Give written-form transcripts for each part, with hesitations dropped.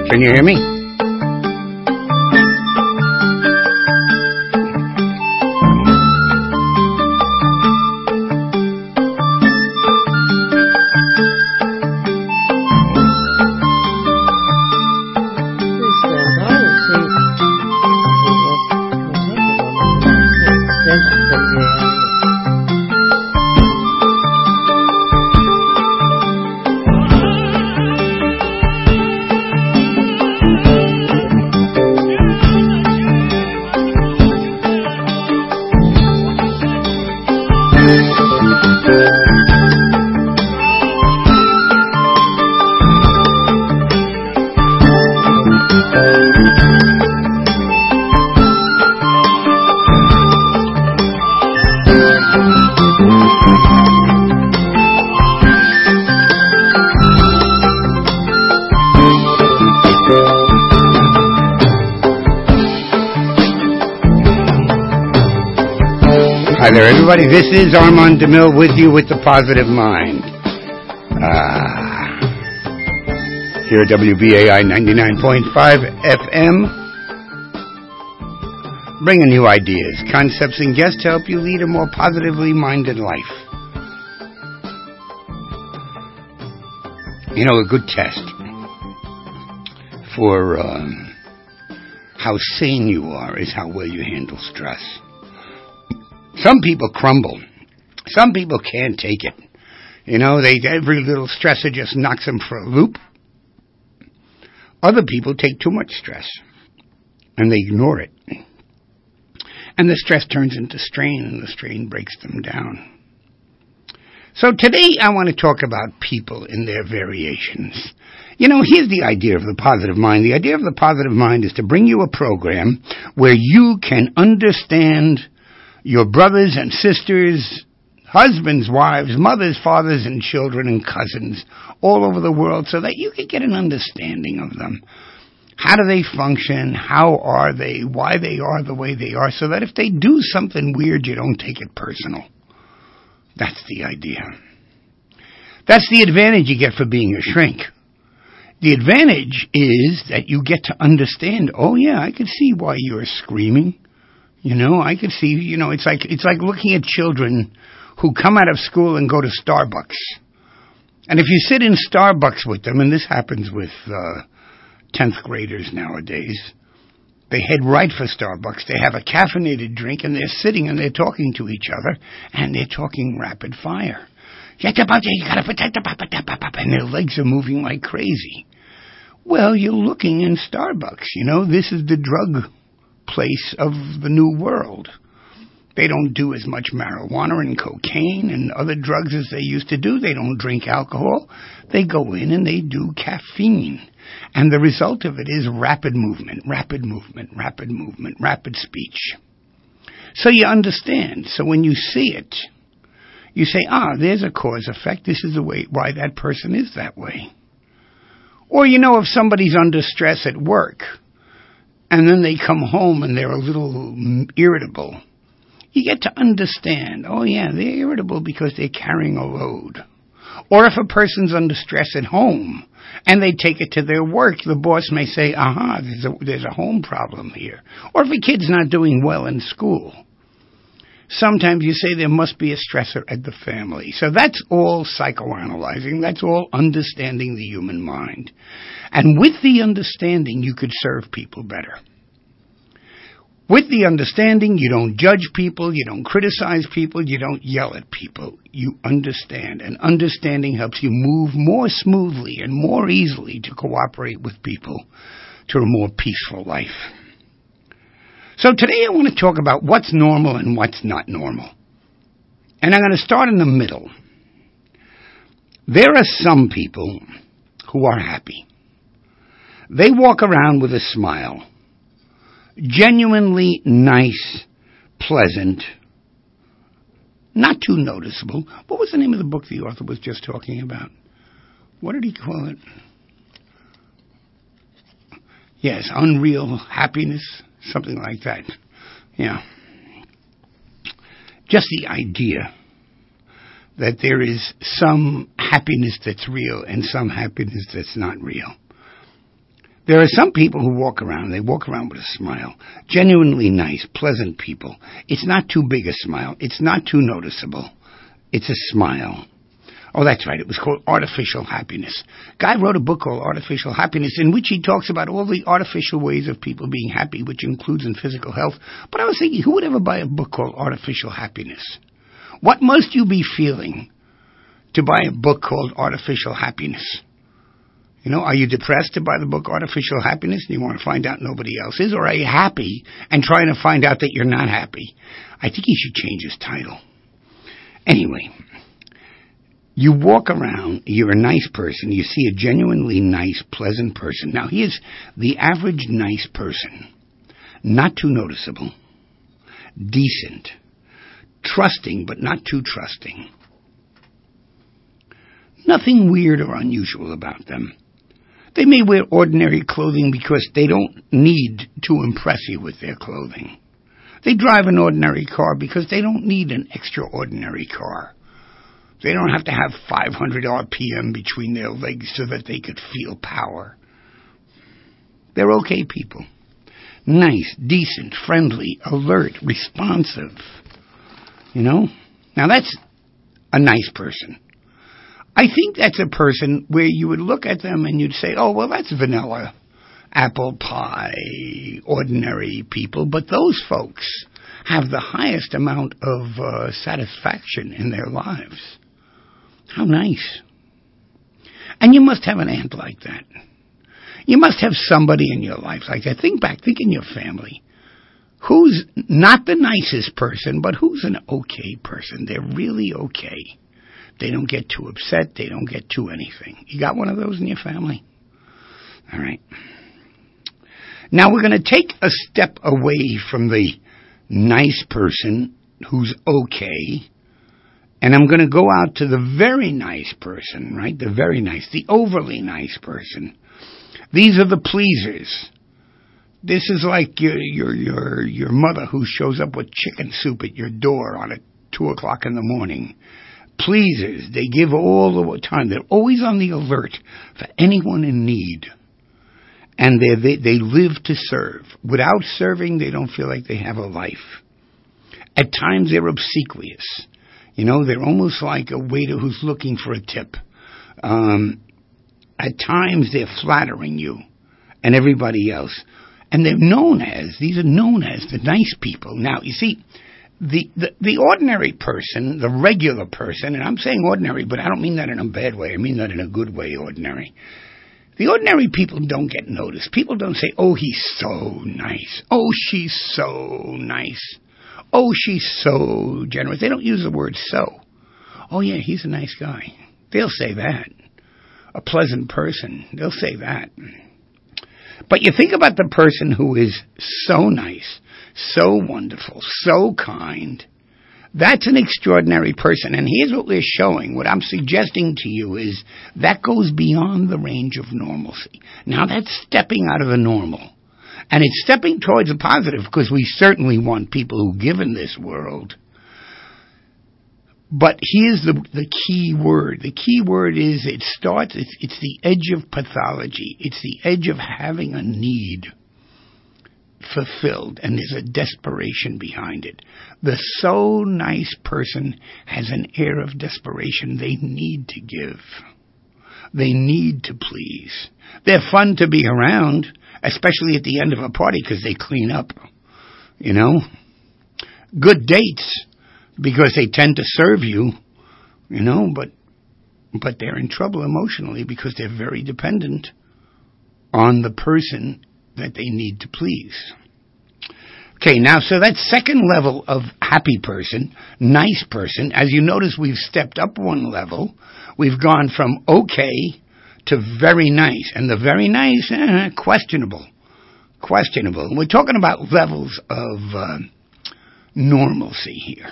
Can you hear me? Hi there, everybody. This is Armand DeMille with you with the Positive Mind. Here at WBAI 99.5 FM. Bringing you ideas, concepts, and guests to help you lead a more positively minded life. You know, a good test for how sane you are is how well you handle stress. Some people crumble. Some people can't take it. You know, every little stressor just knocks them for a loop. Other people take too much stress, and they ignore it. And the stress turns into strain, and the strain breaks them down. So today I want to talk about people in their variations. You know, here's the idea of the positive mind. The idea of the positive mind is to bring you a program where you can understand your brothers and sisters, husbands, wives, mothers, fathers, and children and cousins all over the world so that you can get an understanding of them. How do they function? How are they? Why they are the way they are, so that if they do something weird, you don't take it personal. That's the idea. That's the advantage you get for being a shrink. The advantage is that you get to understand, oh yeah, I can see why you're screaming. You know, I can see, you know, it's like looking at children who come out of school and go to Starbucks. And if you sit in Starbucks with them, and this happens with 10th graders nowadays, they head right for Starbucks. They have a caffeinated drink, and they're sitting and they're talking to each other, and they're talking rapid fire. You gotta protect the and their legs are moving like crazy. Well, you're looking in Starbucks. You know, this is the drug place of the new world. They don't do as much marijuana and cocaine and other drugs as they used to do. They don't drink alcohol. They go in and they do caffeine. And the result of it is rapid movement, rapid movement, rapid movement, rapid speech. So you understand. So when you see it, you say, there's a cause effect. This is the way why that person is that way. Or, you know, if somebody's under stress at work, and then they come home and they're a little irritable, you get to understand, oh yeah, they're irritable because they're carrying a load. Or if a person's under stress at home and they take it to their work, the boss may say, there's a home problem here. Or if a kid's not doing well in school, sometimes you say there must be a stressor at the family. So that's all psychoanalyzing. That's all understanding the human mind. And with the understanding, you could serve people better. With the understanding, you don't judge people, you don't criticize people, you don't yell at people. You understand. And understanding helps you move more smoothly and more easily to cooperate with people to a more peaceful life. So today I want to talk about what's normal and what's not normal. And I'm going to start in the middle. There are some people who are happy. They walk around with a smile. Genuinely nice, pleasant, not too noticeable. What was the name of the book the author was just talking about? What did he call it? Yes, unreal happiness, something like that. Yeah. Just the idea that there is some happiness that's real and some happiness that's not real. There are some people who walk around with a smile. Genuinely nice, pleasant people. It's not too big a smile. It's not too noticeable. It's a smile. Oh, that's right. It was called Artificial Happiness. Guy wrote a book called Artificial Happiness, in which he talks about all the artificial ways of people being happy, which includes in physical health. But I was thinking, who would ever buy a book called Artificial Happiness? What must you be feeling to buy a book called Artificial Happiness? You know, are you depressed to buy the book Artificial Happiness and you want to find out nobody else is? Or are you happy and trying to find out that you're not happy? I think he should change his title. Anyway, you walk around, you're a nice person, you see a genuinely nice, pleasant person. Now, here's the average nice person. Not too noticeable. Decent. Trusting, but not too trusting. Nothing weird or unusual about them. They may wear ordinary clothing because they don't need to impress you with their clothing. They drive an ordinary car because they don't need an extraordinary car. They don't have to have 500 RPM between their legs so that they could feel power. They're okay people. Nice, decent, friendly, alert, responsive. You know? Now that's a nice person. I think that's a person where you would look at them and you'd say, oh, well, that's vanilla, apple pie, ordinary people. But those folks have the highest amount of satisfaction in their lives. How nice. And you must have an aunt like that. You must have somebody in your life like that. Think back, think in your family. Who's not the nicest person, but who's an okay person? They're really okay. They don't get too upset. They don't get too anything. You got one of those in your family? All right. Now we're going to take a step away from the nice person who's okay, and I'm going to go out to the very nice person, right? The very nice, the overly nice person. These are the pleasers. This is like your mother who shows up with chicken soup at your door on 2:00 in the morning. Pleasers. They give all the time. They're always on the alert for anyone in need. And they live to serve. Without serving, they don't feel like they have a life. At times, they're obsequious. You know, they're almost like a waiter who's looking for a tip. At times, they're flattering you and everybody else. And these are known as the nice people. Now, you see, the ordinary person, the regular person, and I'm saying ordinary, but I don't mean that in a bad way. I mean that in a good way, ordinary. The ordinary people don't get noticed. People don't say, oh, he's so nice. Oh, she's so nice. Oh, she's so generous. They don't use the word so. Oh, yeah, he's a nice guy. They'll say that. A pleasant person. They'll say that. But you think about the person who is so nice, so wonderful, so kind. That's an extraordinary person. And here's what we're showing. What I'm suggesting to you is that goes beyond the range of normalcy. Now, that's stepping out of the normal. And it's stepping towards a positive, because we certainly want people who give in this world. But here's the key word. The key word is it's the edge of pathology. It's the edge of having a need fulfilled, and there's a desperation behind it. The so nice person has an air of desperation. They need to give. They need to please. They're fun to be around, especially at the end of a party, because they clean up, you know. Good dates, because they tend to serve you, you know, but they're in trouble emotionally because they're very dependent on the person that they need to please. Okay, now, so that second level of happy person, nice person, as you notice, we've stepped up one level. We've gone from okay to very nice. And the very nice, questionable. Questionable. We're talking about levels of normalcy here.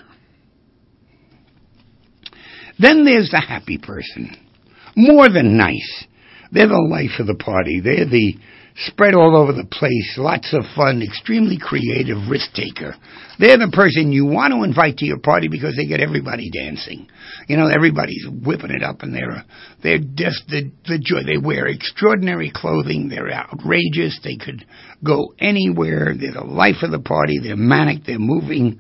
Then there's the happy person. More than nice. They're the life of the party. They're the spread all over the place, lots of fun, extremely creative, risk-taker. They're the person you want to invite to your party because they get everybody dancing. You know, everybody's whipping it up, and they're just the joy. They wear extraordinary clothing. They're outrageous. They could go anywhere. They're the life of the party. They're manic. They're moving.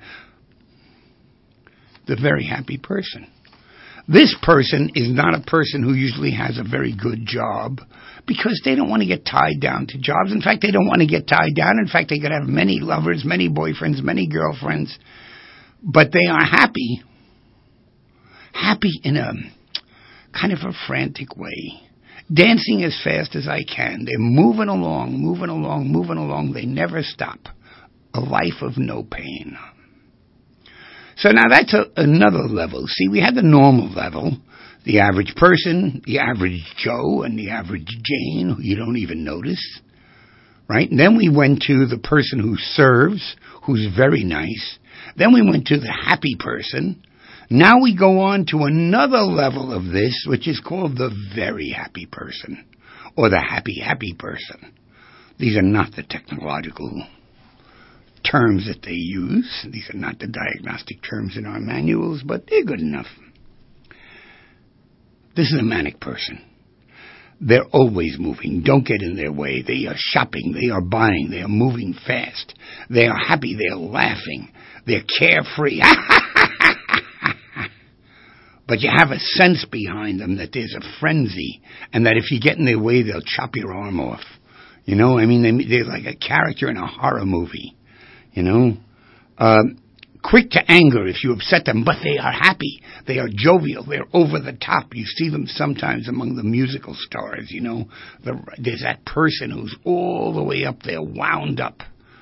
The very happy person. This person is not a person who usually has a very good job because they don't want to get tied down to jobs. In fact, they don't want to get tied down. In fact, they could have many lovers, many boyfriends, many girlfriends, but they are happy in a kind of a frantic way, dancing as fast as I can. They're moving along. They never stop. A life of no pain. So now that's another level. See, we had the normal level, the average person, the average Joe, and the average Jane, who you don't even notice, right? And then we went to the person who serves, who's very nice. Then we went to the happy person. Now we go on to another level of this, which is called the very happy person, or the happy person. These are not the technological terms that they use. These are not the diagnostic terms in our manuals, but they're good enough. This is a manic person. They're always moving. Don't get in their way. They are shopping. They are buying. They are moving fast. They are happy. They are laughing. They're carefree. But you have a sense behind them that there's a frenzy, and that if you get in their way, they'll chop your arm off. You know, I mean, they're like a character in a horror movie. You know, quick to anger if you upset them, but they are happy. They are jovial. They're over the top. You see them sometimes among the musical stars, you know. There's that person who's all the way up there, wound up.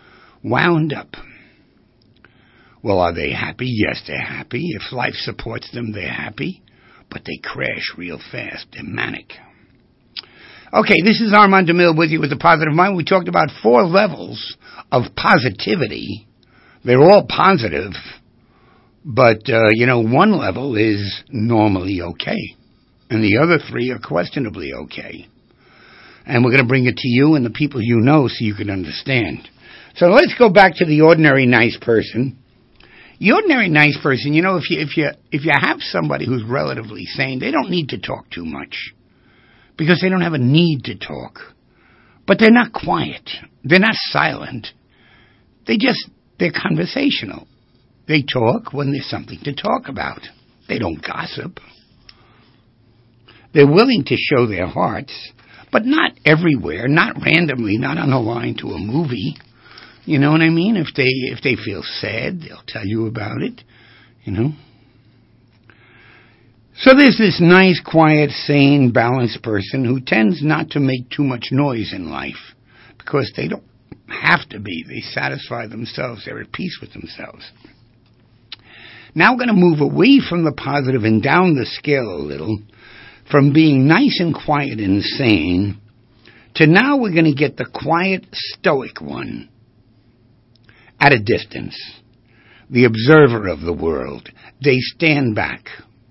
Well, are they happy? Yes, they're happy. If life supports them, they're happy. But they crash real fast. They're manic. Okay, this is Armand DeMille with you with the Positive Mind. We talked about 4 levels of positivity. They're all positive, but, one level is normally okay, and the other 3 are questionably okay. And we're going to bring it to you and the people you know so you can understand. So let's go back to the ordinary nice person. The ordinary nice person, you know, if you have somebody who's relatively sane, they don't need to talk too much, because they don't have a need to talk. But they're not quiet. They're not silent. They're conversational. They talk when there's something to talk about. They don't gossip. They're willing to show their hearts, but not everywhere, not randomly, not on a line to a movie. You know what I mean? If they feel sad, they'll tell you about it, you know. So there's this nice, quiet, sane, balanced person who tends not to make too much noise in life because they don't have to be. They satisfy themselves. They're at peace with themselves. Now we're going to move away from the positive and down the scale a little, from being nice and quiet and sane, to now we're going to get the quiet, stoic one at a distance, the observer of the world. They stand back.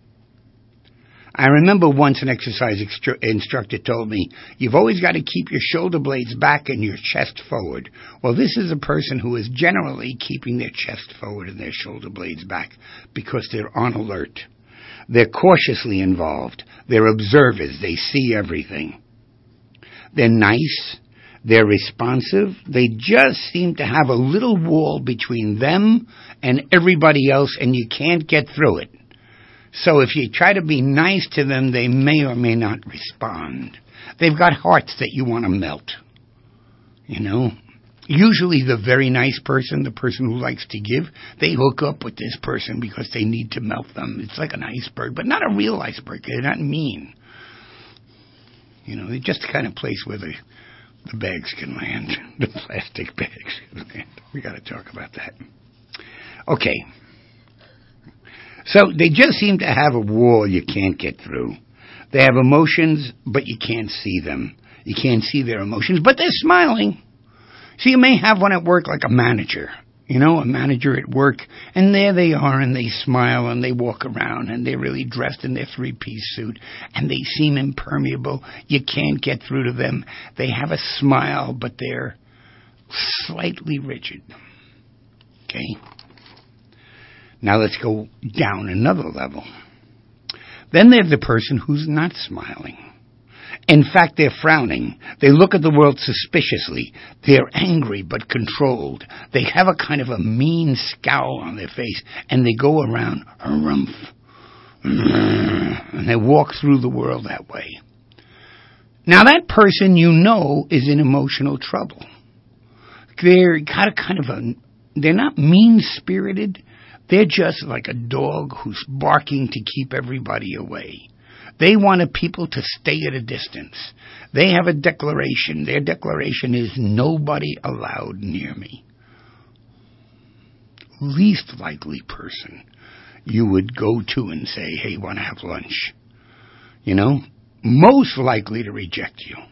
I remember once an exercise instructor told me, you've always got to keep your shoulder blades back and your chest forward. Well, this is a person who is generally keeping their chest forward and their shoulder blades back because they're on alert. They're cautiously involved. They're observers. They see everything. They're nice. They're responsive. They just seem to have a little wall between them and everybody else, and you can't get through it. So if you try to be nice to them, they may or may not respond. They've got hearts that you want to melt. You know? Usually the very nice person, the person who likes to give, they hook up with this person because they need to melt them. It's like an iceberg, but not a real iceberg. They're not mean. You know, they're just the kind of place where the bags can land. The plastic bags can land. We got to talk about that. Okay. So they just seem to have a wall you can't get through. They have emotions, but you can't see them. You can't see their emotions, but they're smiling. So you may have one at work like a manager. a manager at work, and there they are, and they smile, and they walk around, and they're really dressed in their three-piece suit, and they seem impermeable. You can't get through to them. They have a smile, but they're slightly rigid. Okay? Now let's go down another level. Then there's the person who's not smiling. In fact, they're frowning. They look at the world suspiciously. They're angry but controlled. They have a kind of a mean scowl on their face, and they go around harumph. And they walk through the world that way. Now that person is in emotional trouble. They're they're not mean-spirited. They're just like a dog who's barking to keep everybody away. They wanted people to stay at a distance. They have a declaration. Their declaration is, nobody allowed near me. Least likely person you would go to and say, hey, want to have lunch? Most likely to reject you.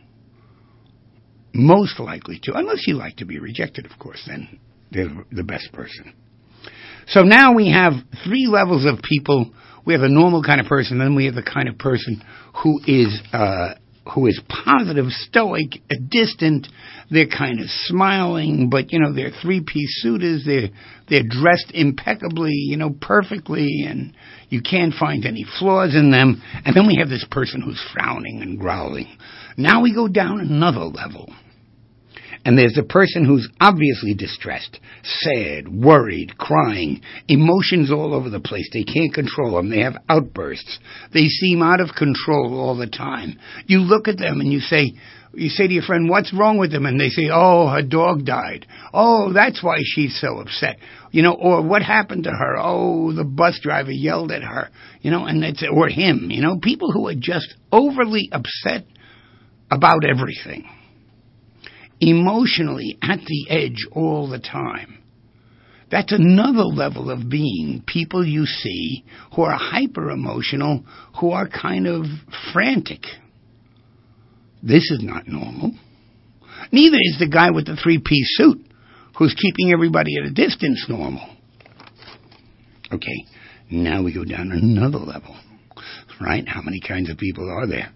Most likely to. Unless you like to be rejected, of course, then they're the best person. So now we have 3 levels of people. We have a normal kind of person, then we have the kind of person who is positive, stoic, distant. They're kind of smiling, but they're three-piece suiters. They're dressed impeccably, perfectly, and you can't find any flaws in them. And then we have this person who's frowning and growling. Now we go down another level. And there's a person who's obviously distressed, sad, worried, crying, emotions all over the place. They can't control them. They have outbursts. They seem out of control all the time. You look at them and you say to your friend, what's wrong with them? And they say, oh, her dog died. Oh, that's why she's so upset. Or what happened to her? Oh, the bus driver yelled at her. Or him. People who are just overly upset about everything. Emotionally at the edge all the time. That's another level of being. People you see who are hyper-emotional, who are kind of frantic. This is not normal. Neither is the guy with the three-piece suit who's keeping everybody at a distance normal. Okay, now we go down another level. Right? How many kinds of people are there?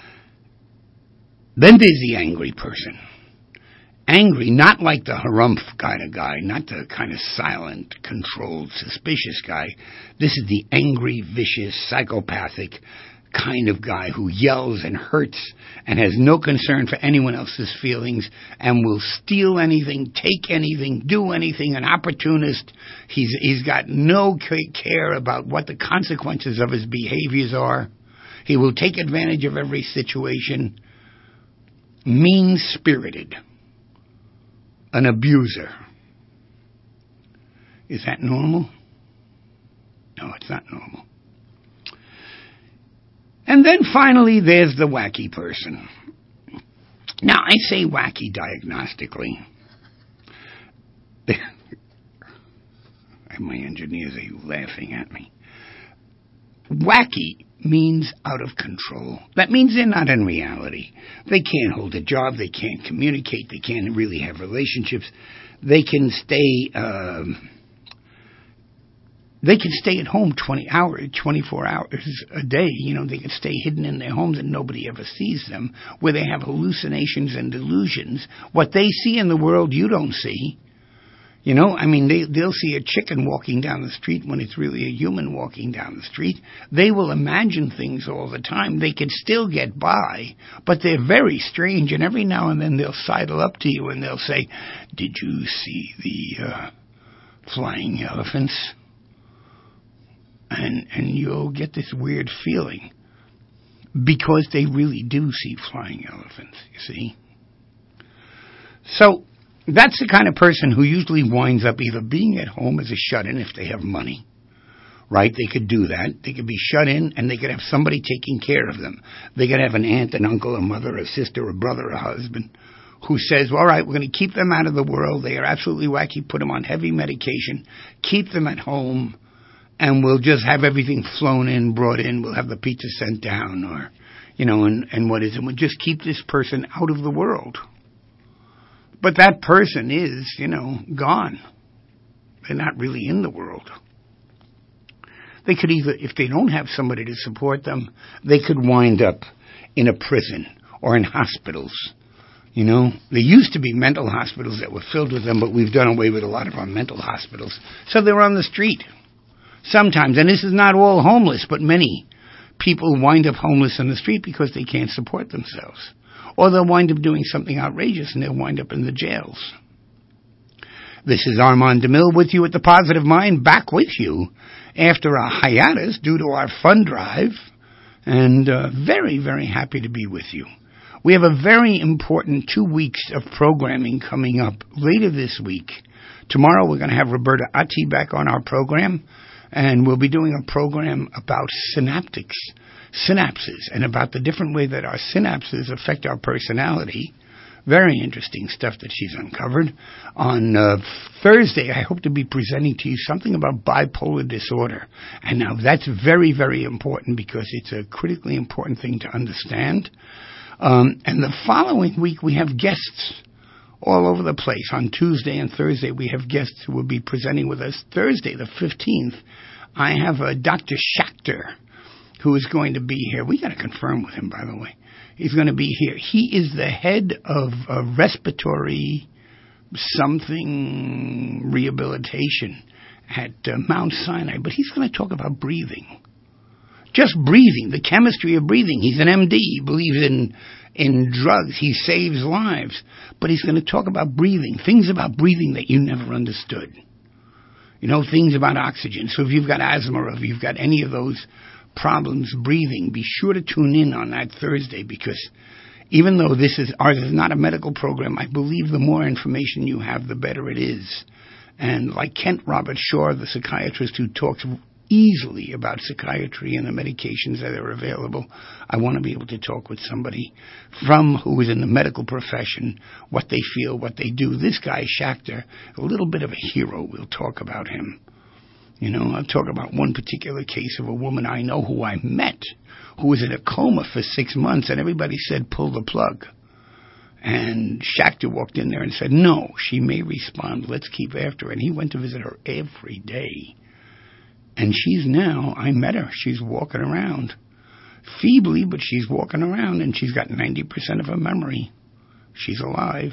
Then there's the angry person. Angry, not like the harumph kind of guy, not the kind of silent, controlled, suspicious guy. This is the angry, vicious, psychopathic kind of guy who yells and hurts and has no concern for anyone else's feelings and will steal anything, take anything, do anything, an opportunist. He's got no care about what the consequences of his behaviors are. He will take advantage of every situation. Mean-spirited. An abuser. Is that normal? No, it's not normal. And then finally, there's the wacky person. Now, I say wacky diagnostically. My engineers are laughing at me. Wacky means out of control. That means they're not in reality. They can't hold a job. They can't communicate. They can't really have relationships. They can stay. They can stay at home 24 hours a day. They can stay hidden in their homes and nobody ever sees them. Where they have hallucinations and delusions. What they see in the world, you don't see. They'll see a chicken walking down the street when it's really a human walking down the street. They will imagine things all the time. They can still get by, but they're very strange, and every now and then they'll sidle up to you and they'll say, did you see the flying elephants? And you'll get this weird feeling, because they really do see flying elephants, you see. So, that's the kind of person who usually winds up either being at home as a shut-in if they have money, right? They could do that. They could be shut in and they could have somebody taking care of them. They could have an aunt, an uncle, a mother, a sister, a brother, a husband who says, all right, we're going to keep them out of the world. They are absolutely wacky. Put them on heavy medication. Keep them at home and we'll just have everything flown in, brought in. We'll have the pizza sent down or, and what is it? We'll just keep this person out of the world. But that person is, gone. They're not really in the world. They could either, if they don't have somebody to support them, they could wind up in a prison or in hospitals. You know, there used to be mental hospitals that were filled with them, but we've done away with a lot of our mental hospitals. So they're on the street sometimes. And this is not all homeless, but many people wind up homeless in the street because they can't support themselves. Or they'll wind up doing something outrageous and they'll wind up in the jails. This is Armand DeMille with you at The Positive Mind, back with you after a hiatus due to our fund drive, and very, very happy to be with you. We have a very important 2 weeks of programming coming up later this week. Tomorrow we're going to have Roberta Atti back on our program, and we'll be doing a program about synapses, and about the different way that our synapses affect our personality. Very interesting stuff that she's uncovered. On Thursday, I hope to be presenting to you something about bipolar disorder. And now that's very, very important because it's a critically important thing to understand. And the following week, we have guests all over the place. On Tuesday and Thursday, we have guests who will be presenting with us. Thursday, the 15th, I have Dr. Schachter, who is going to be here. We got to confirm with him, by the way. He's going to be here. He is the head of respiratory something rehabilitation at Mount Sinai, but he's going to talk about breathing. Just breathing, the chemistry of breathing. He's an MD. He believes in drugs. He saves lives. But he's going to talk about breathing, things about breathing that you never understood. You know, things about oxygen. So if you've got asthma or if you've got any of those problems breathing, be sure to tune in on that Thursday, because even though ours is not a medical program, I believe the more information you have, the better it is. And like Kent Robert Shaw, the psychiatrist who talks easily about psychiatry and the medications that are available, I want to be able to talk with somebody who is in the medical profession, what they feel, what they do. This guy, Schachter, a little bit of a hero. We'll talk about him. You know, I'll talk about one particular case of a woman I know who I met, who was in a coma for 6 months, and everybody said, pull the plug. And Schachter walked in there and said, no, she may respond. Let's keep after her. And he went to visit her every day. And I met her. She's walking around. Feebly, but she's walking around, and she's got 90% of her memory. She's alive.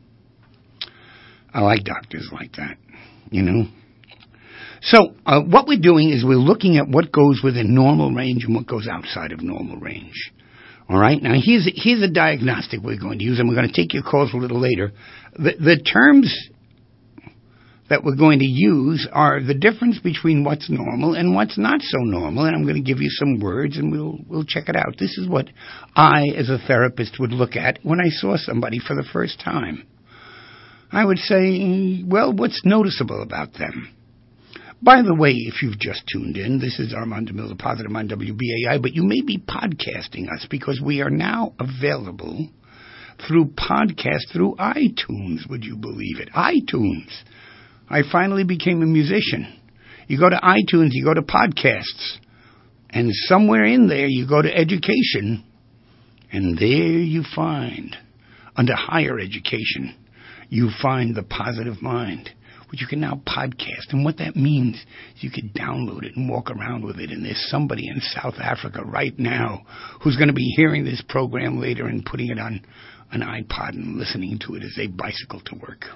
I like doctors like that, you know. So what we're doing is we're looking at what goes within normal range and what goes outside of normal range. All right? Now, here's a diagnostic we're going to use, and we're going to take your calls a little later. The terms that we're going to use are the difference between what's normal and what's not so normal, and I'm going to give you some words, and we'll check it out. This is what I, as a therapist, would look at when I saw somebody for the first time. I would say, well, what's noticeable about them? By the way, if you've just tuned in, this is Armand DeMille, The Positive Mind, WBAI, but you may be podcasting us because we are now available through podcast through iTunes. Would you believe it? iTunes. I finally became a musician. You go to iTunes, you go to podcasts, and somewhere in there you go to education, and there you find, under higher education, you find The Positive Mind, which you can now podcast. And what that means is you can download it and walk around with it. And there's somebody in South Africa right now who's going to be hearing this program later and putting it on an iPod and listening to it as they bicycle to work.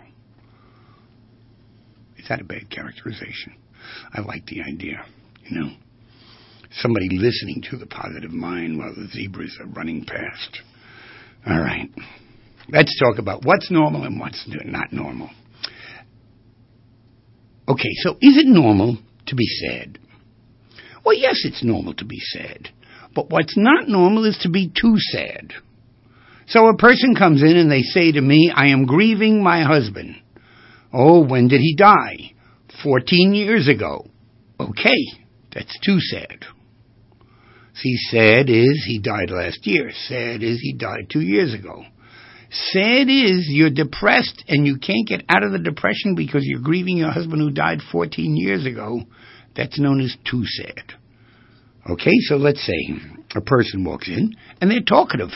Is that a bad characterization? I like the idea, you know. Somebody listening to The Positive Mind while the zebras are running past. All right. Let's talk about what's normal and what's not normal. Okay, so is it normal to be sad? Well, yes, it's normal to be sad. But what's not normal is to be too sad. So a person comes in and they say to me, I am grieving my husband. Oh, when did he die? 14 years ago. Okay, that's too sad. See, sad is he died last year. Sad is he died 2 years ago. Sad is you're depressed and you can't get out of the depression because you're grieving your husband who died 14 years ago. That's known as too sad. Okay, so let's say a person walks in and they're talkative.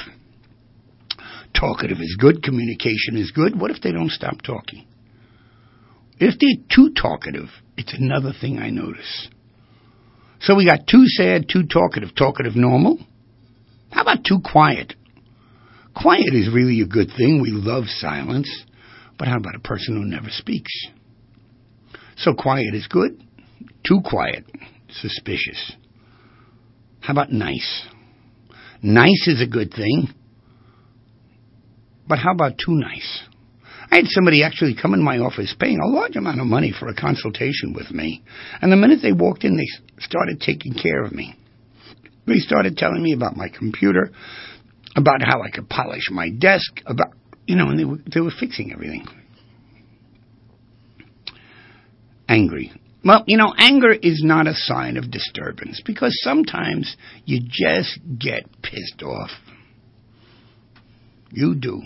Talkative is good. Communication is good. What if they don't stop talking? If they're too talkative, it's another thing I notice. So we got too sad, too talkative. Talkative normal? How about too quiet? Quiet is really a good thing. We love silence. But how about a person who never speaks? So quiet is good. Too quiet, suspicious. How about nice? Nice is a good thing. But how about too nice? I had somebody actually come in my office paying a large amount of money for a consultation with me. And the minute they walked in, they started taking care of me. They started telling me about my computer, about how I could polish my desk, about, and they were fixing everything. Angry. Well, anger is not a sign of disturbance because sometimes you just get pissed off. You do.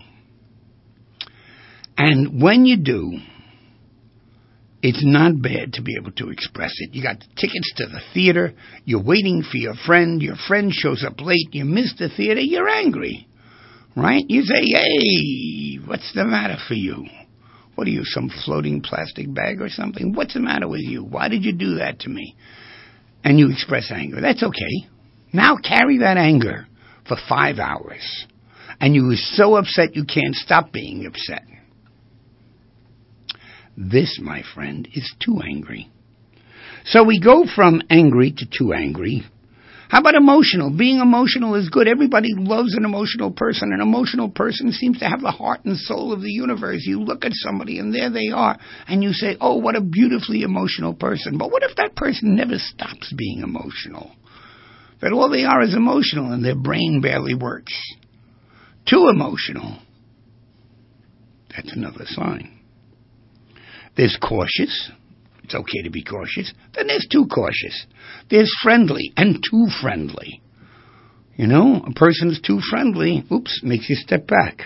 And when you do, it's not bad to be able to express it. You got tickets to the theater, you're waiting for your friend shows up late, you miss the theater, you're angry, right? You say, hey, what's the matter for you? What are you, some floating plastic bag or something? What's the matter with you? Why did you do that to me? And you express anger. That's okay. Now carry that anger for 5 hours. And you were so upset you can't stop being upset. This, my friend, is too angry. So we go from angry to too angry. How about emotional? Being emotional is good. Everybody loves an emotional person. An emotional person seems to have the heart and soul of the universe. You look at somebody and there they are, and you say, oh, what a beautifully emotional person. But what if that person never stops being emotional? That all they are is emotional and their brain barely works. Too emotional. That's another sign. There's cautious. It's okay to be cautious. Then there's too cautious. There's friendly and too friendly. A person is too friendly, makes you step back.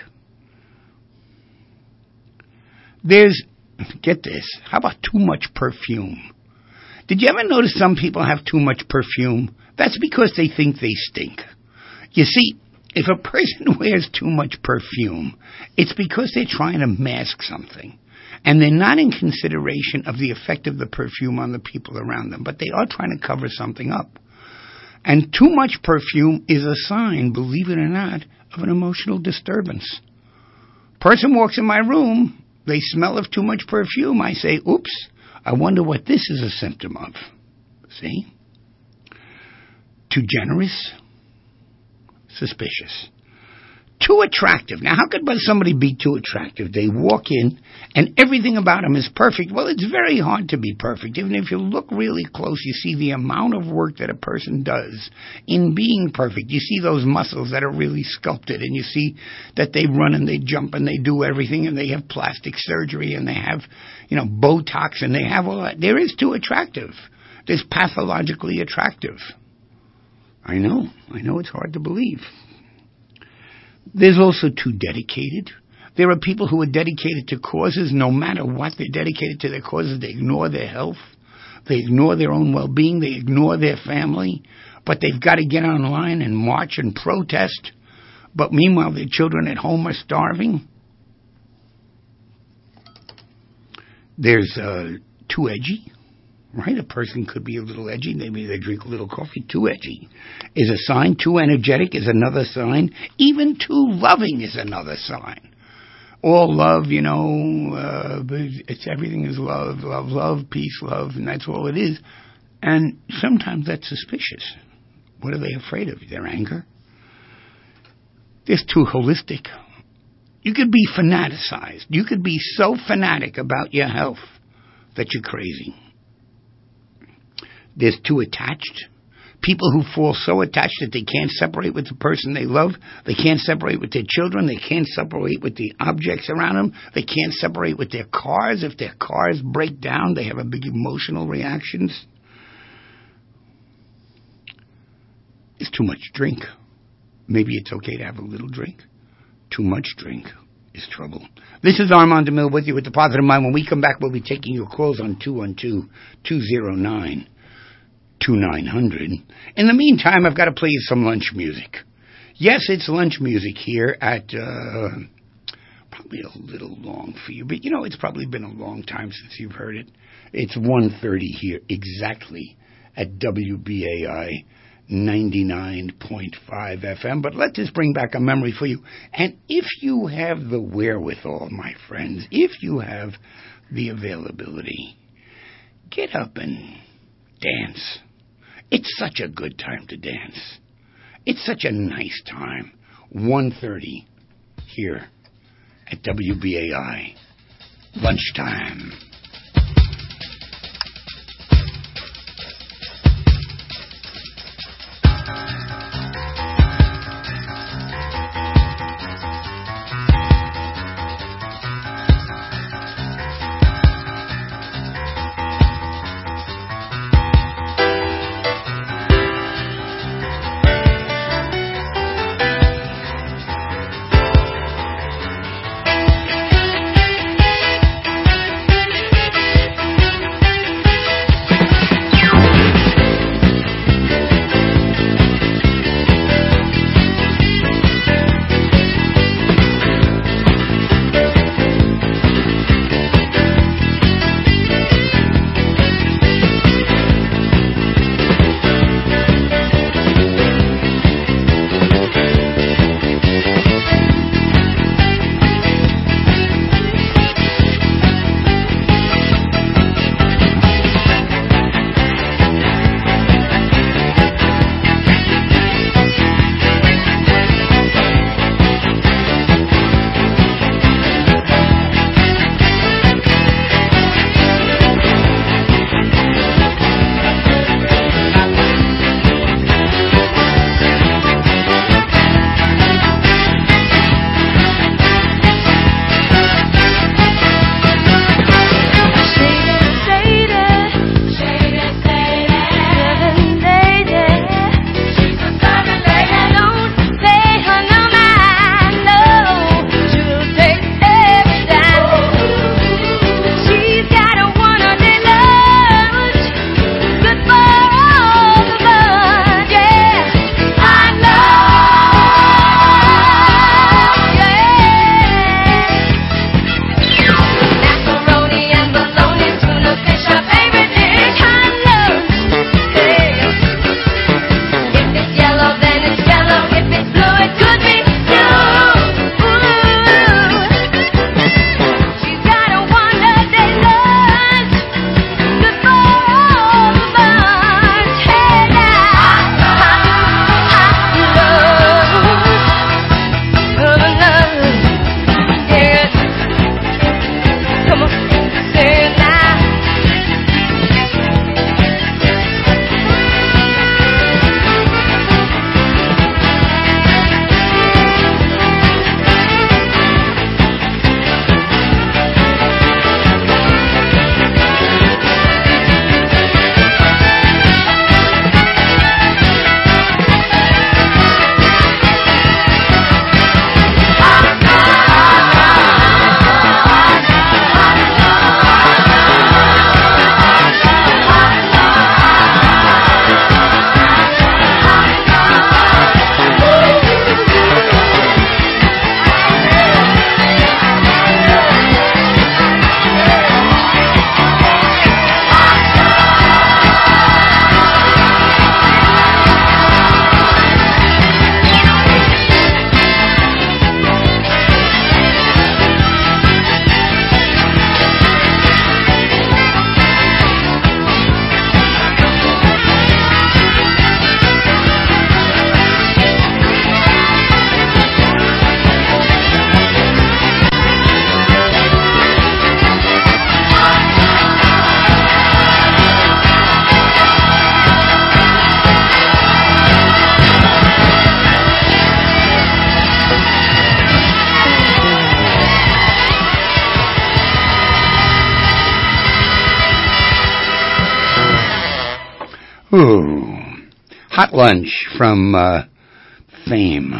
There's, get this, how about too much perfume? Did you ever notice some people have too much perfume? That's because they think they stink. You see, if a person wears too much perfume, it's because they're trying to mask something. And they're not in consideration of the effect of the perfume on the people around them, but they are trying to cover something up. And too much perfume is a sign, believe it or not, of an emotional disturbance. Person walks in my room, they smell of too much perfume. I say, oops, I wonder what this is a symptom of. See? Too generous, suspicious. Too attractive. Now, how could somebody be too attractive? They walk in, and everything about them is perfect. Well, it's very hard to be perfect. Even if you look really close, you see the amount of work that a person does in being perfect. You see those muscles that are really sculpted, and you see that they run and they jump and they do everything, and they have plastic surgery, and they have, Botox, and they have all that. There is too attractive. There's pathologically attractive. I know it's hard to believe. There's also too dedicated. There are people who are dedicated to causes. No matter what, they're dedicated to their causes. They ignore their health. They ignore their own well-being. They ignore their family. But they've got to get online and march and protest. But meanwhile, their children at home are starving. There's too edgy. Right? A person could be a little edgy. Maybe they drink a little coffee. Too edgy is a sign. Too energetic is another sign. Even too loving is another sign. All love, it's everything is love, love, love, peace, love, and that's all it is. And sometimes that's suspicious. What are they afraid of? Their anger? It's too holistic. You could be fanaticized. You could be so fanatic about your health that you're crazy. There's too attached. People who fall so attached that they can't separate with the person they love. They can't separate with their children. They can't separate with the objects around them. They can't separate with their cars. If their cars break down, they have a big emotional reactions. There's too much drink. Maybe it's okay to have a little drink. Too much drink is trouble. This is Armand DeMille with you with the Positive Mind. When we come back, we'll be taking your calls on 212-209-2900. In the meantime, I've got to play you some lunch music. Yes, it's lunch music here at probably be a little long for you, but it's probably been a long time since you've heard it. It's 1:30 here exactly at WBAI 99.5 FM, but let this bring back a memory for you. And if you have the wherewithal, my friends, if you have the availability, get up and dance. It's such a good time to dance. It's such a nice time. 1:30 here at WBAI. Lunchtime. Ooh. Hot Lunch from Fame.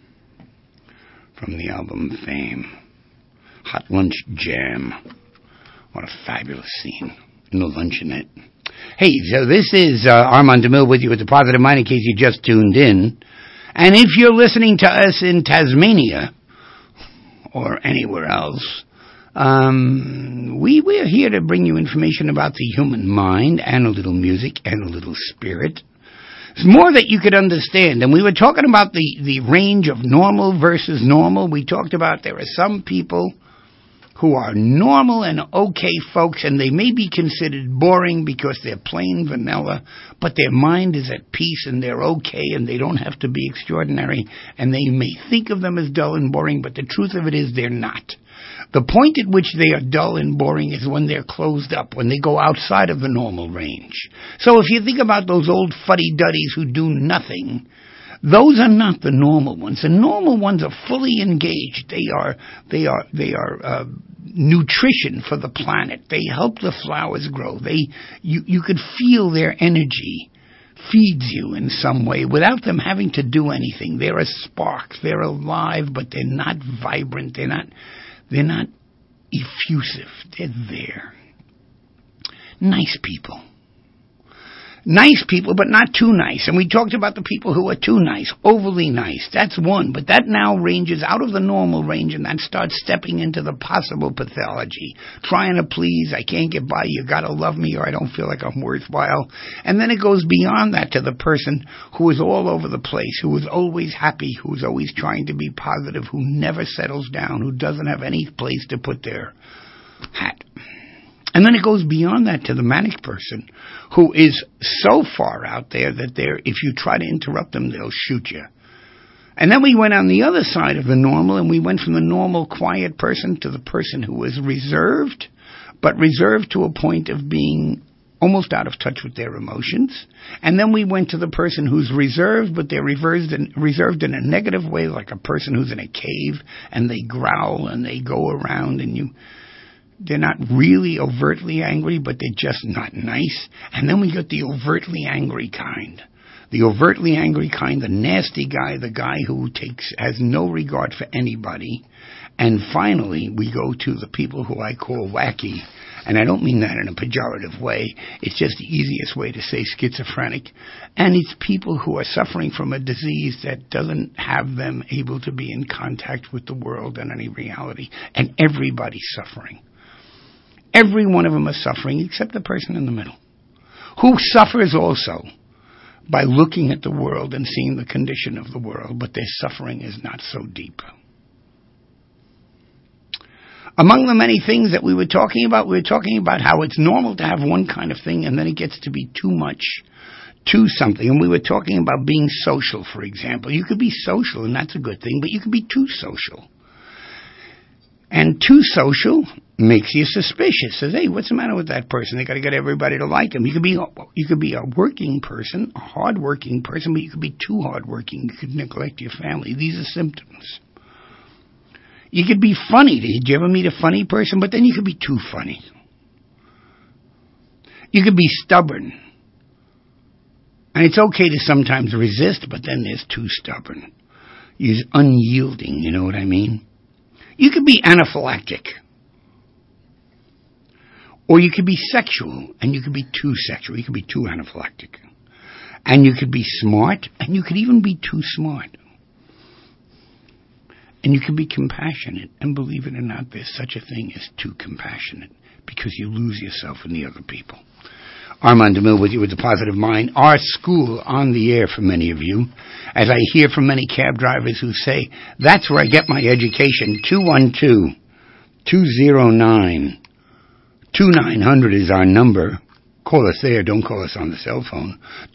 From the album Fame. Hot Lunch Jam. What a fabulous scene. In the luncheonette. Hey, so this is Armand DeMille with you at the Positive Mind in case you just tuned in. And if you're listening to us in Tasmania, or anywhere else. We're here to bring you information about the human mind and a little music and a little spirit. It's more that you could understand. And we were talking about the range of normal versus normal. We talked about there are some people who are normal and okay folks, and they may be considered boring because they're plain vanilla, but their mind is at peace and they're okay and they don't have to be extraordinary, and they may think of them as dull and boring, but the truth of it is they're not. The point at which they are dull and boring is when they're closed up, when they go outside of the normal range. So if you think about those old fuddy-duddies who do nothing, those are not the normal ones. The normal ones are fully engaged. They are nutrition for the planet. They help the flowers grow. You could feel their energy feeds you in some way without them having to do anything. They're a spark. They're alive, but they're not vibrant. They're not effusive. They're there. Nice people. Nice people, but not too nice. And we talked about the people who are too nice, overly nice. That's one. But that now ranges out of the normal range, and that starts stepping into the possible pathology. Trying to please, I can't get by, you gotta love me, or I don't feel like I'm worthwhile. And then it goes beyond that to the person who is all over the place, who is always happy, who is always trying to be positive, who never settles down, who doesn't have any place to put their hat. And then it goes beyond that to the manic person who is so far out there that if you try to interrupt them, they'll shoot you. And then we went on the other side of the normal, and we went from the normal quiet person to the person who was reserved, but reserved to a point of being almost out of touch with their emotions. And then we went to the person who's reserved, but they're reserved in a negative way, like a person who's in a cave, and they growl and they go around, and they're not really overtly angry, but they're just not nice. And then we got the overtly angry kind. The overtly angry kind, the nasty guy, the guy who has no regard for anybody. And finally, we go to the people who I call wacky. And I don't mean that in a pejorative way. It's just the easiest way to say schizophrenic. And it's people who are suffering from a disease that doesn't have them able to be in contact with the world and any reality. And everybody's suffering. Every one of them is suffering except the person in the middle, who suffers also by looking at the world and seeing the condition of the world, but their suffering is not so deep. Among the many things that we were talking about how it's normal to have one kind of thing and then it gets to be too much, too something. And we were talking about being social, for example. You could be social, and that's a good thing, but you could be too social. And too social makes you suspicious. Says, hey, what's the matter with that person? They got to get everybody to like them. You could be a working person, a hard-working person, but you could be too hard-working. You could neglect your family. These are symptoms. You could be funny. Did you ever meet a funny person? But then you could be too funny. You could be stubborn. And it's okay to sometimes resist, but then there's too stubborn. You're unyielding, you know what I mean? You could be anaphylactic. Or you could be sexual, and you could be too sexual. You could be too anaphylactic. And you could be smart, and you could even be too smart. And you can be compassionate, and believe it or not, there's such a thing as too compassionate, because you lose yourself in the other people. Armand DeMille with you with the Positive Mind. Our school on the air for many of you, as I hear from many cab drivers who say, that's where I get my education. 212-209-2900 is our number. Call us there, don't call us on the cell phone.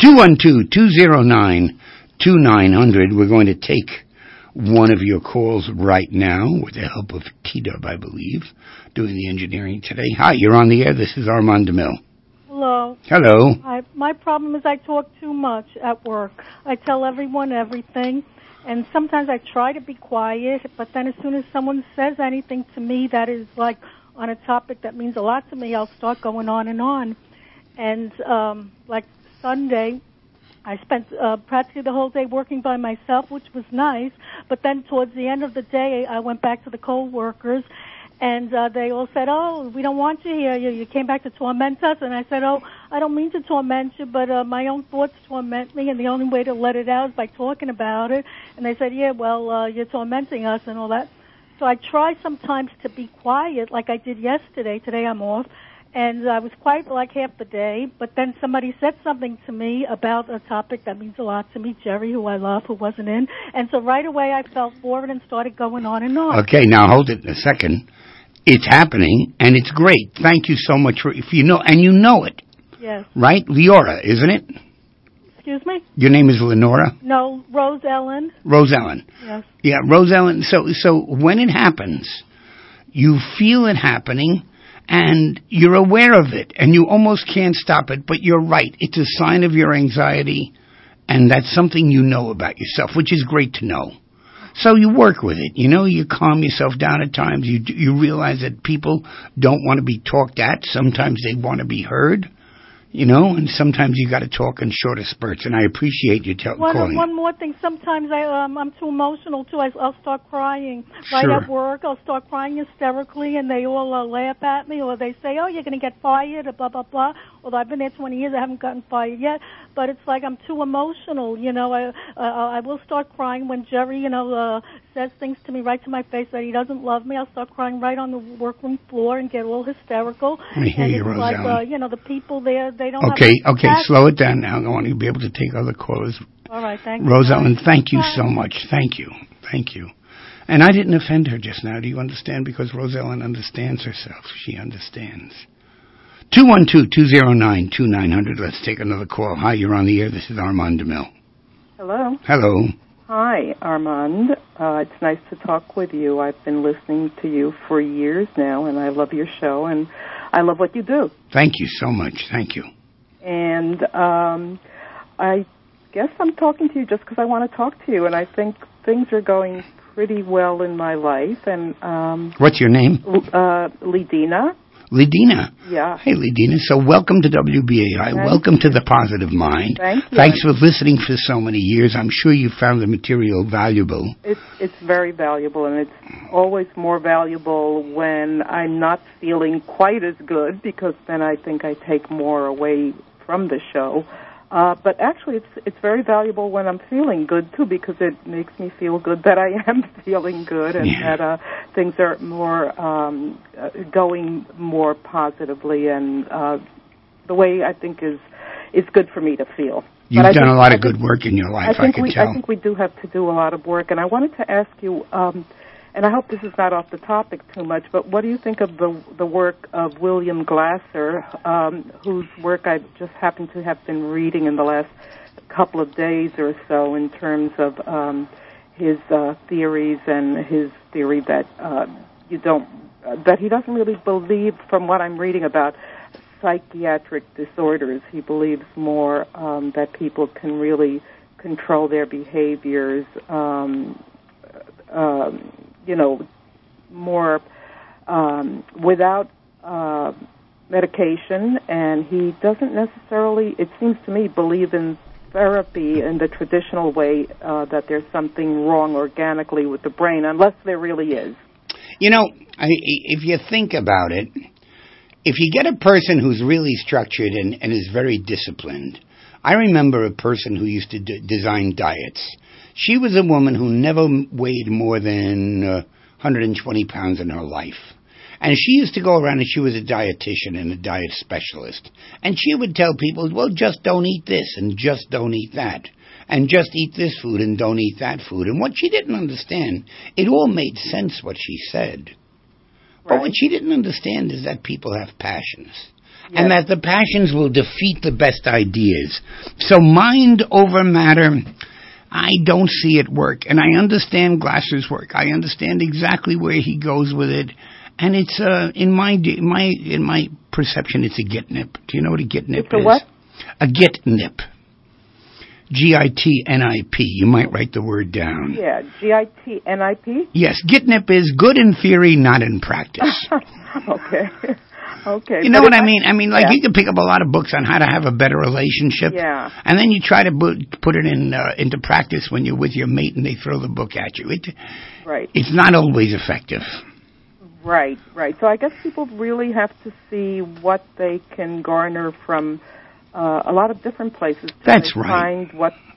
212-209-2900. We're going to take one of your calls right now with the help of T-Dub, I believe, doing the engineering today. Hi, you're on the air. This is Armand DeMille. Hello. Hello. My problem is I talk too much at work. I tell everyone everything, and sometimes I try to be quiet, but then as soon as someone says anything to me that is like on a topic that means a lot to me, I'll start going on and on. And like Sunday, I spent practically the whole day working by myself, which was nice, but then towards the end of the day, I went back to the co-workers, and they all said, oh, we don't want you here. You came back to torment us. And I said, oh, I don't mean to torment you, but my own thoughts torment me, and the only way to let it out is by talking about it. And they said, yeah, well, you're tormenting us and all that. So I try sometimes to be quiet, like I did yesterday. Today I'm off. And I was quiet for like half the day, but then somebody said something to me about a topic that means a lot to me, Jerry, who I love, who wasn't in. And so right away I fell for it and started going on and on. Okay, now hold it a second. It's happening, and it's great. Thank you so much for, if you know, and you know it. Yes. Right? Leora, isn't it? Excuse me? Your name is Lenora? No, Rose Ellen. Rose Ellen. Yes. Yeah, Rose Ellen. So when it happens, you feel it happening, and you're aware of it, and you almost can't stop it, but you're right. It's a sign of your anxiety, and that's something you know about yourself, which is great to know. So you work with it. You know, you calm yourself down at times. You realize that people don't want to be talked at. Sometimes they want to be heard. You know, and sometimes you got to talk in shorter spurts, and I appreciate you calling. One more thing. Sometimes I'm too emotional too. I'll start crying right Sure. at work. I'll start crying hysterically, and they all laugh at me, or they say, "Oh, you're going to get fired," or blah blah blah. Although I've been there 20 years, I haven't gotten fired yet. But it's like I'm too emotional. You know, I will start crying when Jerry, says things to me right to my face that he doesn't love me. I'll start crying right on the workroom floor and get all hysterical. I hear you, it's Rose like, Ellen. the people there, they don't Okay, have slow it down now. I want to be able to take other callers. All right, thank you. Rose Ellen, thank you so much. Thank you. And I didn't offend her just now. Do you understand? Because Rose Ellen understands herself. She understands. 212-209-2900. Let's take another call. Hi, you're on the air. This is Armand DeMille. Hello. Hello. Hi, Armand. It's nice to talk with you. I've been listening to you for years now, and I love your show, and I love what you do. Thank you so much. Thank you. And I guess I'm talking to you just because I want to talk to you, and I think things are going pretty well in my life. And what's your name? Lidina. Lidina. Yeah. Hey, Lidina. So welcome to WBAI. Welcome to The Positive Mind. Thank you. Thanks for listening for so many years. I'm sure you found the material valuable. It's very valuable, and it's always more valuable when I'm not feeling quite as good, because then I think I take more away from the show. But actually, it's very valuable when I'm feeling good, too, because it makes me feel good that I am feeling good, and that things are more going more positively, and the way I think is good for me to feel. You've done a lot of good work in your life, I can tell. I think we do have to do a lot of work, and I wanted to ask you, and I hope this is not off the topic too much, but what do you think of the work of William Glasser, whose work I just happen to have been reading in the last couple of days or so, in terms of his theories, and his theory that that he doesn't really believe, from what I'm reading about psychiatric disorders. He believes more that people can really control their behaviors, more without medication, and he doesn't necessarily, it seems to me, believe in therapy in the traditional way, that there's something wrong organically with the brain, unless there really is. You know, if you think about it, if you get a person who's really structured and is very disciplined, I remember a person who used to design diets. She was a woman who never weighed more than 120 pounds in her life. And she used to go around, and she was a dietitian and a diet specialist. And she would tell people, well, just don't eat this and just don't eat that. And just eat this food and don't eat that food. And what she didn't understand, it all made sense what she said. Right. But what she didn't understand is that people have passions. Yes. And that the passions will defeat the best ideas. So mind over matter, I don't see it work. And I understand Glasser's work. I understand exactly where he goes with it. And it's in my perception, it's a git-nip. Do you know what a git-nip is? A what? A git-nip. G-I-T-N-I-P. You might write the word down. Yeah, G-I-T-N-I-P? Yes, git-nip is good in theory, not in practice. Okay. Okay. You know what I mean? I mean, like, you can pick up a lot of books on how to have a better relationship. Yeah. And then you try to put it into practice when you're with your mate and they throw the book at you. Right. It's not always effective. Right. So I guess people really have to see what they can garner from a lot of different places. That's right. Find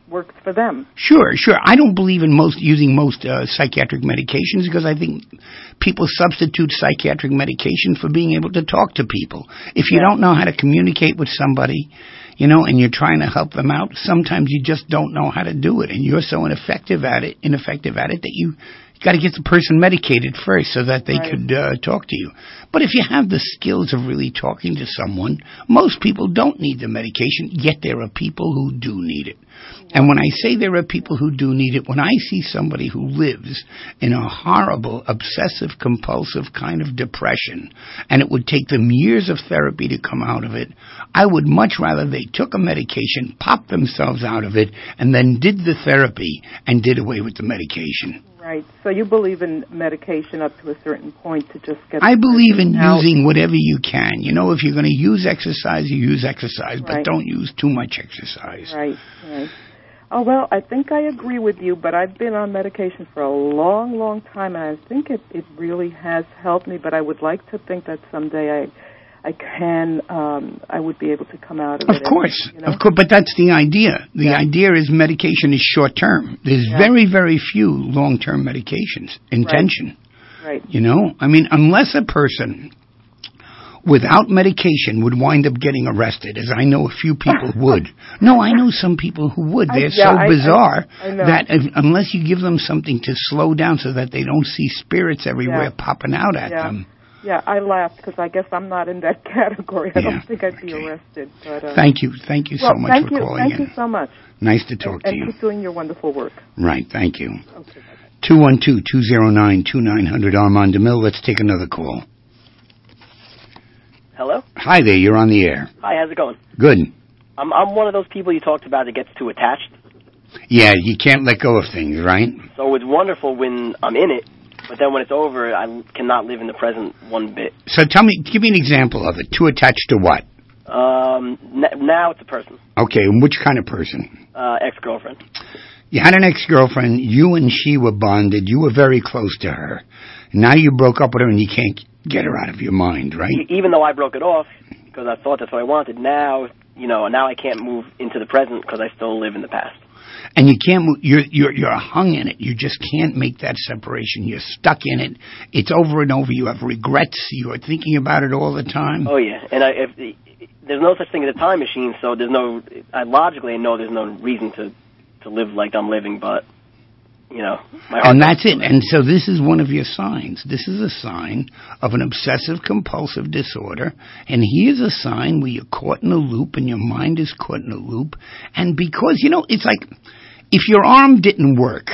works for them. Sure. I don't believe in using most psychiatric medications because I think people substitute psychiatric medication for being able to talk to people. If you don't know how to communicate with somebody, and you're trying to help them out, sometimes you just don't know how to do it, and you're so ineffective at it that you got to get the person medicated first so that they could talk to you. But if you have the skills of really talking to someone, most people don't need the medication, yet there are people who do need it. And when I say there are people who do need it, when I see somebody who lives in a horrible, obsessive-compulsive kind of depression, and it would take them years of therapy to come out of it, I would much rather they took a medication, popped themselves out of it, and then did the therapy and did away with the medication. Right. So you believe in medication up to a certain point to just get... I believe in using whatever you can. If you're going to use exercise, you use exercise, but don't use too much exercise. Right. Oh, well, I think I agree with you, but I've been on medication for a long, long time, and I think it really has helped me, but I would like to think that someday I would be able to come out of it. Of course, but that's the idea. The idea is medication is short-term. There's very, very few long-term medications. Intention. Right. Unless a person without medication would wind up getting arrested, as I know a few people would. No, I know some people who would. They're so bizarre that unless you give them something to slow down so that they don't see spirits everywhere popping out at them. Yeah, I laughed because I guess I'm not in that category. I don't think I'd be arrested. But, Thank you so much for calling in. Thank you so much. Nice to talk to you. And keep doing your wonderful work. Right, thank you. Okay, 212-209-2900, Armand DeMille. Let's take another call. Hello? Hi there, you're on the air. Hi, how's it going? Good. I'm one of those people you talked about that gets too attached. Yeah, you can't let go of things, right? So it's wonderful when I'm in it, but then when it's over, I cannot live in the present one bit. So give me an example of it. Too attached to what? Now it's a person. Okay, and which kind of person? Ex-girlfriend. You had an ex-girlfriend, you and she were bonded, you were very close to her. Now you broke up with her and you can't get her out of your mind, right? Even though I broke it off because I thought that's what I wanted, now I can't move into the present because I still live in the past. And you can't move, you're hung in it. You just can't make that separation. You're stuck in it. It's over and over. You have regrets. You are thinking about it all the time. Oh, yeah. And there's no such thing as a time machine, so logically I know there's no reason to live like I'm living, but, my heart... And that's it. And so this is one of your signs. This is a sign of an obsessive-compulsive disorder, and here's a sign where you're caught in a loop and your mind is caught in a loop. And because, it's like if your arm didn't work,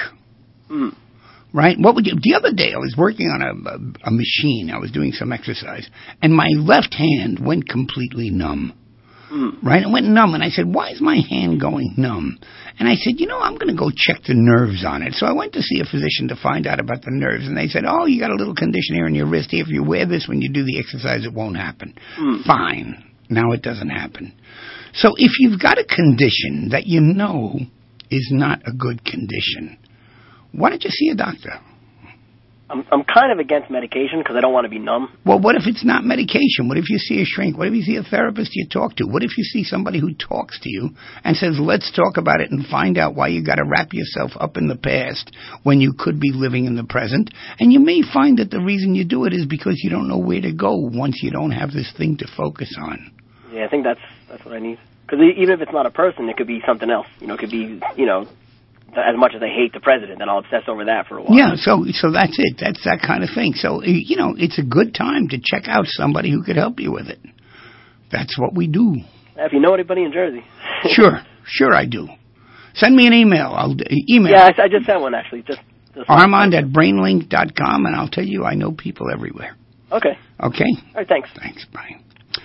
right, what would you... The other day I was working on a machine. I was doing some exercise, and my left hand went completely numb. Right? It went numb, and I said, why is my hand going numb? And I said, I'm going to go check the nerves on it. So I went to see a physician to find out about the nerves, and they said, oh, you got a little condition here in your wrist. If you wear this when you do the exercise, it won't happen. Fine. Now it doesn't happen. So if you've got a condition that you know is not a good condition, why don't you see a doctor? I'm kind of against medication because I don't want to be numb. Well, what if it's not medication? What if you see a shrink? What if you see a therapist you talk to? What if you see somebody who talks to you and says, let's talk about it and find out why you got to wrap yourself up in the past when you could be living in the present? And you may find that the reason you do it is because you don't know where to go once you don't have this thing to focus on. Yeah, I think that's what I need. Because even if it's not a person, it could be something else. It could be, as much as I hate the president, then I'll obsess over that for a while. Yeah, so that's it. That's that kind of thing. So, it's a good time to check out somebody who could help you with it. That's what we do. If you know anybody in Jersey. Sure I do. Send me an email. I'll email. Yeah, I just sent one, actually. Just Armand@brainlink.com, and I'll tell you I know people everywhere. Okay. Okay? All right, thanks. Thanks, bye.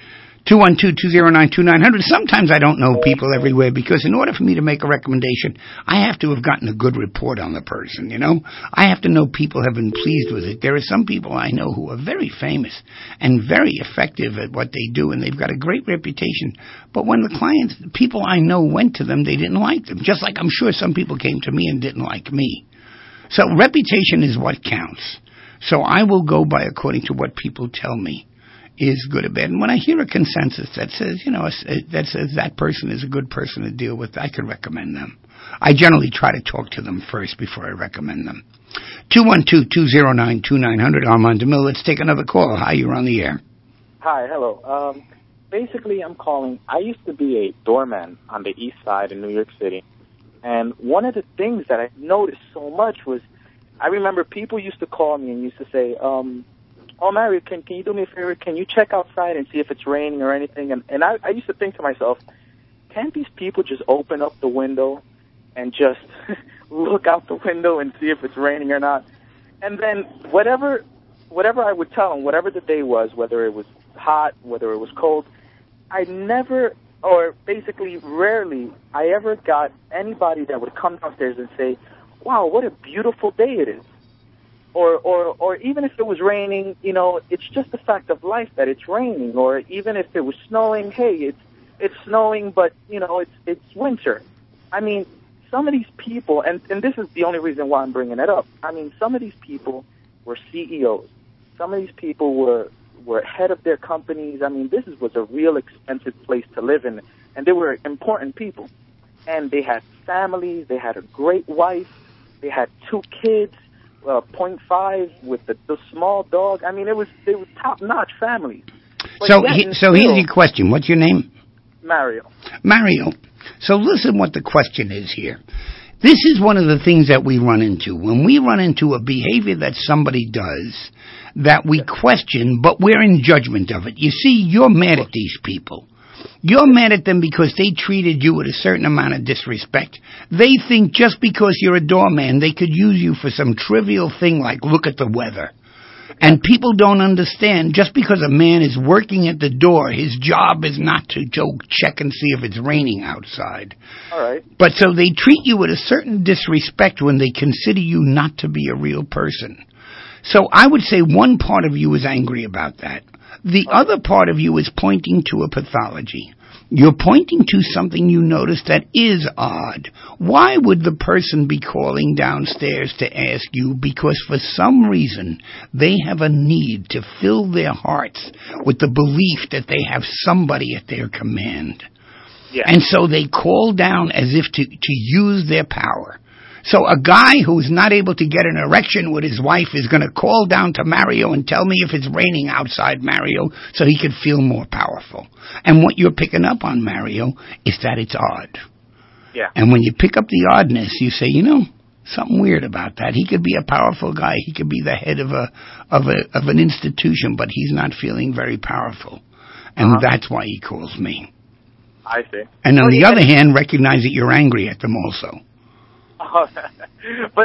212-209-2900. Sometimes I don't know people everywhere because in order for me to make a recommendation, I have to have gotten a good report on the person, I have to know people have been pleased with it. There are some people I know who are very famous and very effective at what they do, and they've got a great reputation. But when the people I know went to them, they didn't like them. Just like I'm sure some people came to me and didn't like me. So reputation is what counts. So I will go by according to what people tell me is good or bad. And when I hear a consensus that says, that says that person is a good person to deal with, I could recommend them. I generally try to talk to them first before I recommend them. 212-209-2900, Armand DeMille. Let's take another call. Hi, you're on the air. Hi, hello. Basically, I'm calling. I used to be a doorman on the east side in New York City. And one of the things that I noticed so much was, I remember people used to call me and used to say, oh, Mario, can you do me a favor? Can you check outside and see if it's raining or anything? And I used to think to myself, can't these people just open up the window and just look out the window and see if it's raining or not? And then whatever I would tell them, whatever the day was, whether it was hot, whether it was cold, I never, or basically rarely, I ever got anybody that would come downstairs and say, wow, what a beautiful day it is. Or even if it was raining, you know, it's just the fact of life that it's raining. Or even if it was snowing, hey, it's snowing, but, you know, it's winter. I mean, some of these people, and this is the only reason why I'm bringing it up, I mean, some of these people were CEOs. Some of these people were head of their companies. I mean, this was a real expensive place to live in, and they were important people. And they had families. They had a great wife. They had 2 kids, 0.5 with the small dog. I mean, they were top-notch families. So here's your question. What's your name? Mario. Mario. So listen what the question is here. This is one of the things that we run into. When we run into a behavior that somebody does that we question, but we're in judgment of it. You see, you're mad at these people. You're mad at them because they treated you with a certain amount of disrespect. They think just because you're a doorman, they could use you for some trivial thing like look at the weather. And people don't understand, just because a man is working at the door, his job is not to go check and see if it's raining outside. All right. But so they treat you with a certain disrespect when they consider you not to be a real person. So I would say one part of you is angry about that. The other part of you is pointing to a pathology. You're pointing to something you notice that is odd. Why would the person be calling downstairs to ask you? Because for some reason they have a need to fill their hearts with the belief that they have somebody at their command. Yeah. And so they call down as if to use their power. So a guy who's not able to get an erection with his wife is going to call down to Mario and tell me if it's raining outside, Mario, so he could feel more powerful. And what you're picking up on, Mario, is that it's odd. Yeah. And when you pick up the oddness, you say, you know, something weird about that. He could be a powerful guy. He could be the head of an institution, but he's not feeling very powerful. And that's why he calls me. I see. And on the other hand, recognize that you're angry at them also. But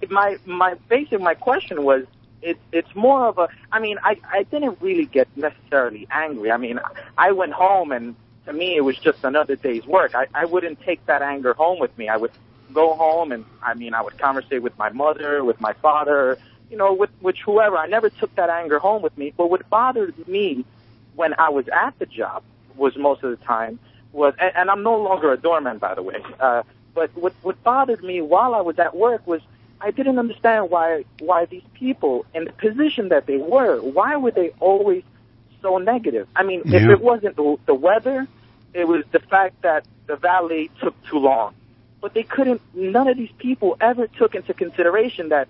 my question was, it's more of a, I mean, I didn't really get necessarily angry. I mean, I went home and to me it was just another day's work. I wouldn't take that anger home with me. I would go home and, I mean, I would conversate with my mother, with my father, you know, with whoever. I never took that anger home with me. But what bothered me when I was at the job was most of the time was, and I'm no longer a doorman, by the way, but what bothered me while I was at work was I didn't understand why these people in the position that they were, why were they always so negative? I mean, if it wasn't the weather, it was the fact that the valet took too long. But they couldn't, none of these people ever took into consideration that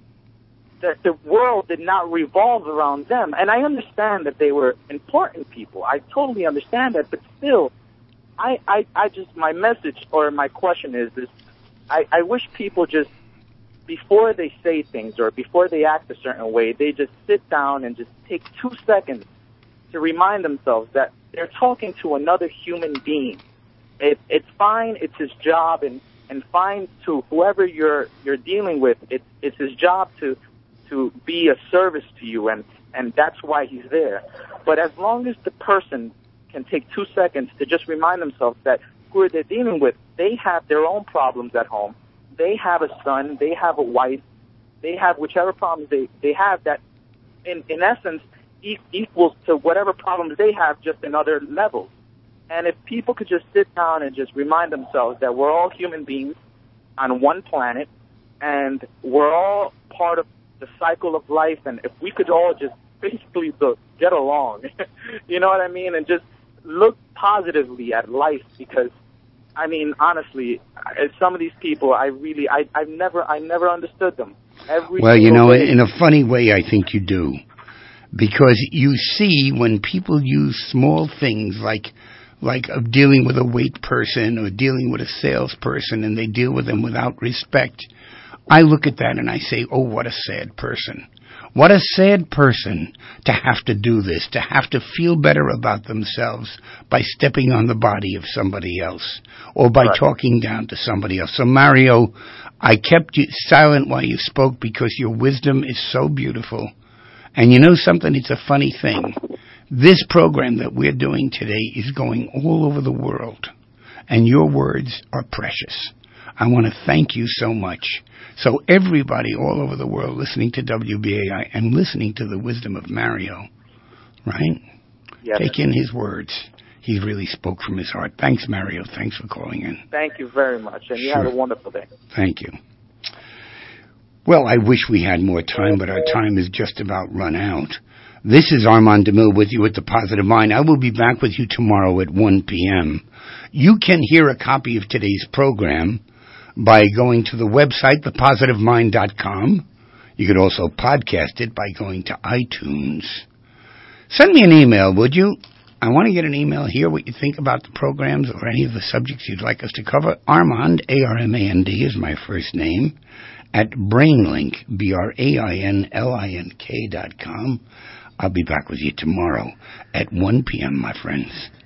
the world did not revolve around them. And I understand that they were important people. I totally understand that, but still, I just, my message or my question is this, I wish people just, before they say things or before they act a certain way, they just sit down and just take 2 seconds to remind themselves that they're talking to another human being. It's fine, it's his job, and fine to whoever you're dealing with, it's his job to be a service to you, and that's why he's there. But as long as the person can take 2 seconds to just remind themselves that who they're dealing with, they have their own problems at home. They have a son, they have a wife, they have whichever problems they have that, in essence, equals to whatever problems they have, just in other levels. And if people could just sit down and just remind themselves that we're all human beings on one planet, and we're all part of the cycle of life, and if we could all just basically get along, you know what I mean, and just look positively at life, because I mean, honestly, some of these people, I've never understood them. Well, you know, in a funny way, I think you do. Because you see when people use small things like dealing with a wait person or dealing with a salesperson, and they deal with them without respect, I look at that and I say, oh, what a sad person. What a sad person to have to do this, to have to feel better about themselves by stepping on the body of somebody else or by talking down to somebody else. So, Mario, I kept you silent while you spoke because your wisdom is so beautiful. And you know something? It's a funny thing. This program that we're doing today is going all over the world, and your words are precious. I want to thank you so much. So everybody all over the world listening to WBAI and listening to the wisdom of Mario, right? Yes. Take in his words. He really spoke from his heart. Thanks, Mario. Thanks for calling in. Thank you very much, and you have a wonderful day. Thank you. Well, I wish we had more time, but our time is just about run out. This is Armand DeMille with you at The Positive Mind. I will be back with you tomorrow at 1 p.m. You can hear a copy of today's program by going to the website, thepositivemind.com. You could also podcast it by going to iTunes. Send me an email, would you? I want to get an email, hear what you think about the programs or any of the subjects you'd like us to cover. Armand, A-R-M-A-N-D, is my first name, at Brainlink, BRAINLINK.com. I'll be back with you tomorrow at 1 p.m., my friends.